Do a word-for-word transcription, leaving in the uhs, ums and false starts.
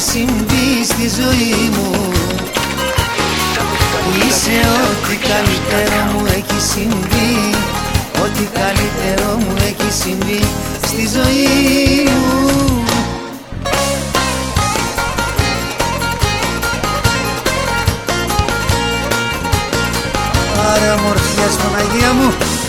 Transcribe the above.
συμβεί στη ζωή μου. Είσαι ό,τι καλύτερο μου έχει συμβεί, ό,τι καλύτερο μου έχει συμβεί στη ζωή μου. Άρα μορφιάς Παναγία μου.